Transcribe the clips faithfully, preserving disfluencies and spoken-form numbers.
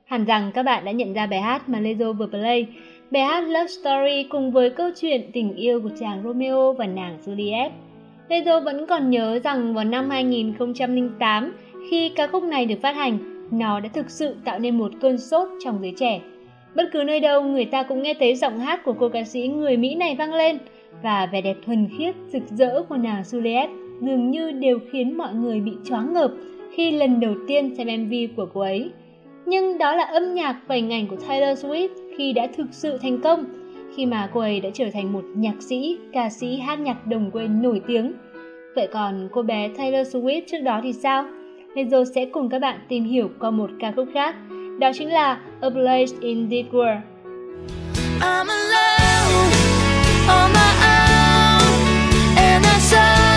Hẳn rằng các bạn đã nhận ra bài hát mà Lizzo vừa play. Bài hát Love Story cùng với câu chuyện tình yêu của chàng Romeo và nàng Juliet. Lizzo vẫn còn nhớ rằng vào năm hai nghìn không trăm lẻ tám, khi ca khúc này được phát hành, nó đã thực sự tạo nên một cơn sốt trong giới trẻ. Bất cứ nơi đâu người ta cũng nghe thấy giọng hát của cô ca sĩ người Mỹ này vang lên, và vẻ đẹp thuần khiết, rực rỡ của nàng Juliet dường như đều khiến mọi người bị choáng ngợp khi lần đầu tiên xem em vê của cô ấy. Nhưng đó là âm nhạc và hình ảnh của Taylor Swift khi đã thực sự thành công, khi mà cô ấy đã trở thành một nhạc sĩ, ca sĩ hát nhạc đồng quê nổi tiếng. Vậy còn cô bé Taylor Swift trước đó thì sao? Lizzo sẽ cùng các bạn tìm hiểu qua một ca khúc khác, đó chính là A Place in This World. I'm alone on my own, and that's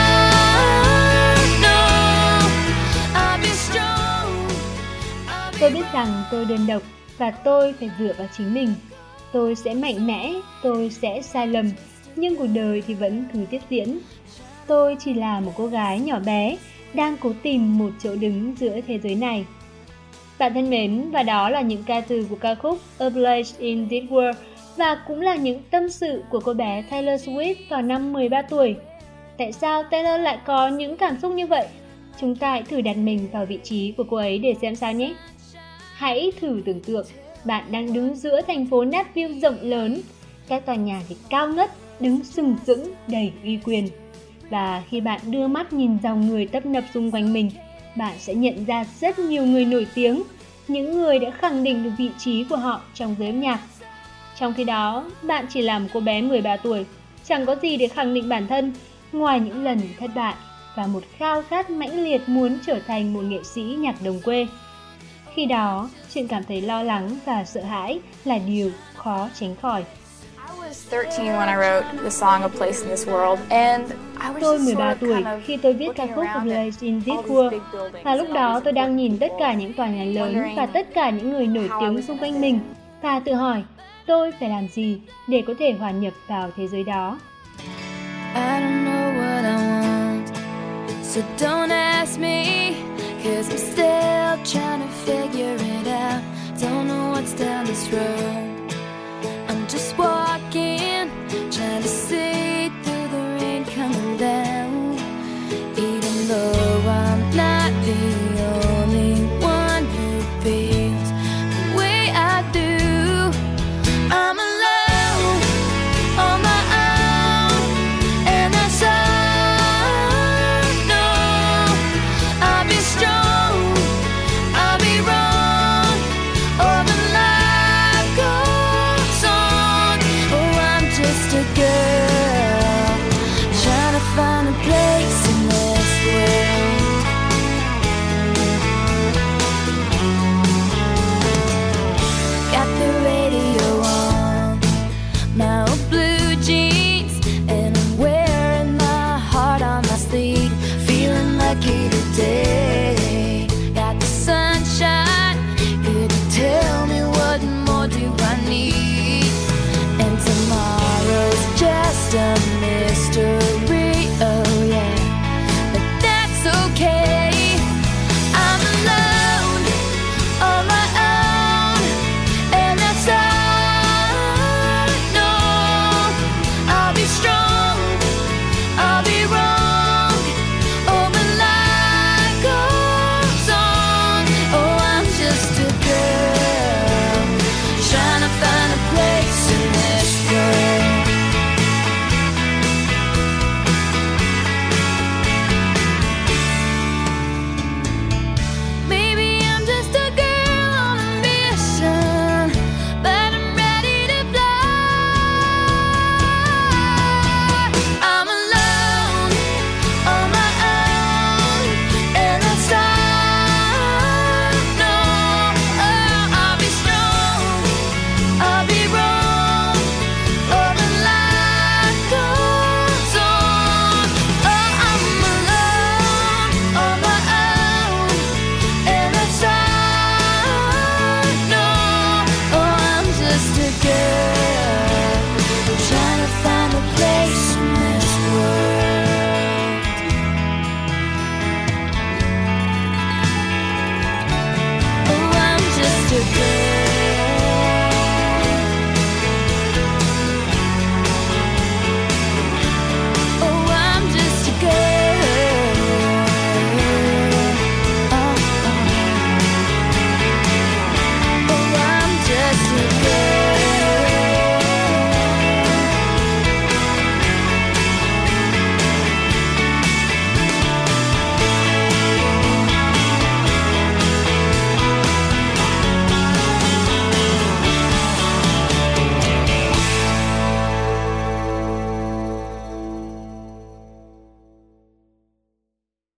all. No, I'll be strong. Tôi biết rằng tôi đơn độc và tôi phải dựa vào chính mình. Tôi sẽ mạnh mẽ, tôi sẽ sai lầm, nhưng cuộc đời thì vẫn cứ tiếp diễn. Tôi chỉ là một cô gái nhỏ bé, đang cố tìm một chỗ đứng giữa thế giới này. Bạn thân mến, và đó là những ca từ của ca khúc A Place in This World, và cũng là những tâm sự của cô bé Taylor Swift vào năm mười ba tuổi. Tại sao Taylor lại có những cảm xúc như vậy? Chúng ta hãy thử đặt mình vào vị trí của cô ấy để xem sao nhé. Hãy thử tưởng tượng, bạn đang đứng giữa thành phố Nashville rộng lớn, các tòa nhà thì cao ngất, đứng sừng sững đầy uy quyền. Và khi bạn đưa mắt nhìn dòng người tấp nập xung quanh mình, bạn sẽ nhận ra rất nhiều người nổi tiếng, những người đã khẳng định được vị trí của họ trong giới âm nhạc. Trong khi đó, bạn chỉ là một cô bé mười ba tuổi, chẳng có gì để khẳng định bản thân ngoài những lần thất bại và một khao khát mãnh liệt muốn trở thành một nghệ sĩ nhạc đồng quê. Khi đó, chuyện cảm thấy lo lắng và sợ hãi là điều khó tránh khỏi. Tôi mười ba tuổi khi tôi viết ca khúc A Place in This World, và lúc đó tôi đang nhìn tất cả những tòa nhà lớn và tất cả những người nổi tiếng xung quanh mình và tự hỏi tôi phải làm gì để có thể hòa nhập vào thế giới đó. I don't know what I want, so don't ask me, 'cause I'm still trying to figure it out. Don't know what's down this road.